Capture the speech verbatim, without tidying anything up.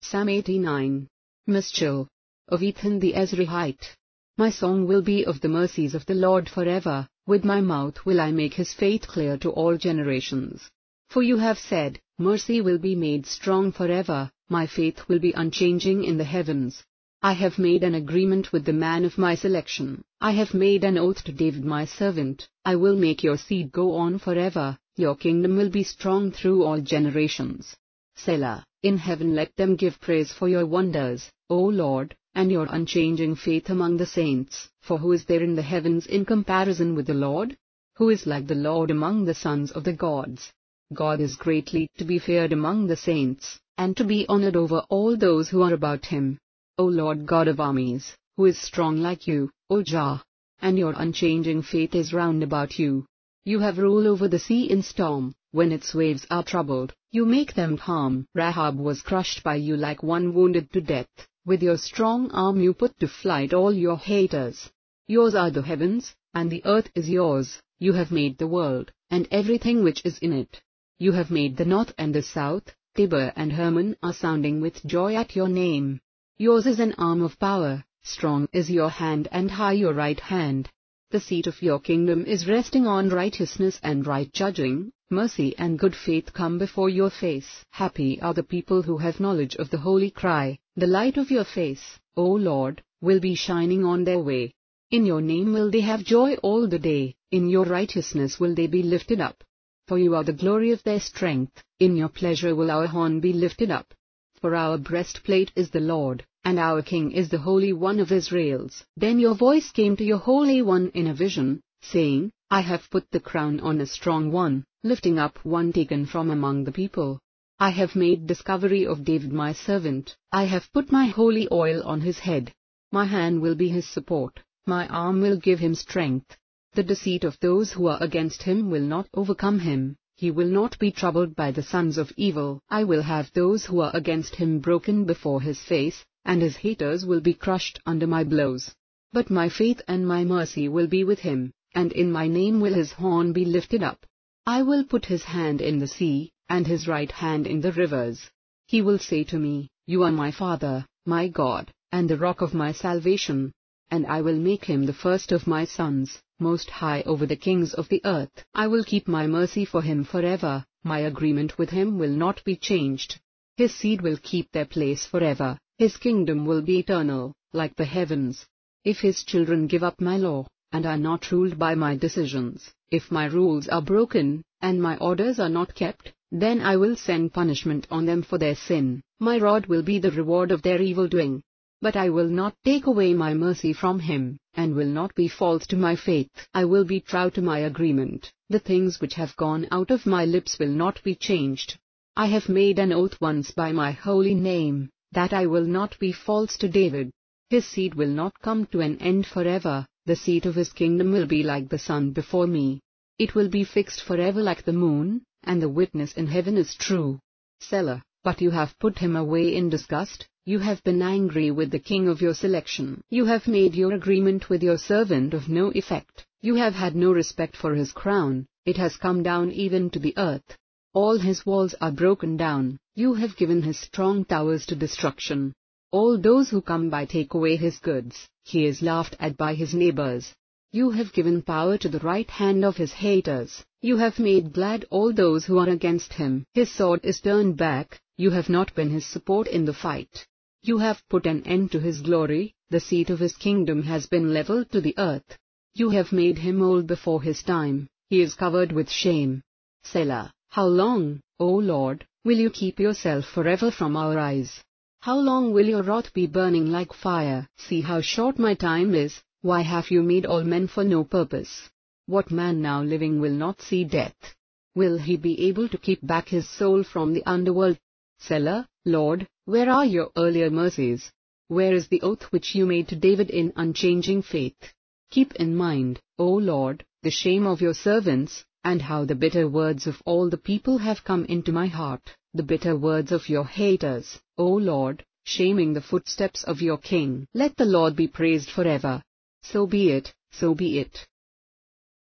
Psalm eighty-nine. Mischil. Of Ethan the Ezrahite. My song will be of the mercies of the Lord forever, with my mouth will I make his faith clear to all generations. For you have said, mercy will be made strong forever, my faith will be unchanging in the heavens. I have made an agreement with the man of my selection, I have made an oath to David my servant, I will make your seed go on forever, your kingdom will be strong through all generations. Selah. In heaven let them give praise for your wonders, O Lord, and your unchanging faith among the saints, for who is there in the heavens in comparison with the Lord? Who is like the Lord among the sons of the gods? God is greatly to be feared among the saints, and to be honored over all those who are about him. O Lord God of armies, who is strong like you, O Jah? And your unchanging faith is round about you. You have rule over the sea in storm, when its waves are troubled, you make them calm. Rahab was crushed by you like one wounded to death, with your strong arm you put to flight all your haters. Yours are the heavens, and the earth is yours, you have made the world, and everything which is in it. You have made the north and the south, Tabor and Hermon are sounding with joy at your name. Yours is an arm of power, strong is your hand and high your right hand. The seat of your kingdom is resting on righteousness and right judging, mercy and good faith come before your face. Happy are the people who have knowledge of the holy cry, the light of your face, O Lord, will be shining on their way. In your name will they have joy all the day, in your righteousness will they be lifted up. For you are the glory of their strength, in your pleasure will our horn be lifted up. For our breastplate is the Lord, and our King is the Holy One of Israel's. Then your voice came to your Holy One in a vision, saying, I have put the crown on a strong one, lifting up one taken from among the people. I have made discovery of David my servant, I have put my holy oil on his head. My hand will be his support, my arm will give him strength. The deceit of those who are against him will not overcome him, he will not be troubled by the sons of evil. I will have those who are against him broken before his face, and his haters will be crushed under my blows. But my faith and my mercy will be with him, and in my name will his horn be lifted up. I will put his hand in the sea, and his right hand in the rivers. He will say to me, You are my Father, my God, and the rock of my salvation. And I will make him the first of my sons, most high over the kings of the earth. I will keep my mercy for him forever, my agreement with him will not be changed. His seed will keep their place forever, his kingdom will be eternal, like the heavens. If his children give up my law, and are not ruled by my decisions, if my rules are broken, and my orders are not kept, then I will send punishment on them for their sin. My rod will be the reward of their evil-doing. But I will not take away my mercy from him, and will not be false to my faith. I will be true to my agreement. The things which have gone out of my lips will not be changed. I have made an oath once by my holy name, that I will not be false to David. His seed will not come to an end forever, the seat of his kingdom will be like the sun before me. It will be fixed forever like the moon, and the witness in heaven is true. Selah. But you have put him away in disgust, you have been angry with the king of your selection. You have made your agreement with your servant of no effect. You have had no respect for his crown, it has come down even to the earth. All his walls are broken down, you have given his strong towers to destruction. All those who come by take away his goods, he is laughed at by his neighbors. You have given power to the right hand of his haters, you have made glad all those who are against him. His sword is turned back, you have not been his support in the fight. You have put an end to his glory, the seat of his kingdom has been leveled to the earth. You have made him old before his time, he is covered with shame. Selah. How long, O Lord, will you keep yourself forever from our eyes? How long will your wrath be burning like fire? See how short my time is, why have you made all men for no purpose? What man now living will not see death? Will he be able to keep back his soul from the underworld? Selah. Lord, where are your earlier mercies? Where is the oath which you made to David in unchanging faith? Keep in mind, O Lord, the shame of your servants, and how the bitter words of all the people have come into my heart, the bitter words of your haters, O Lord, shaming the footsteps of your king. Let the Lord be praised forever. So be it, so be it.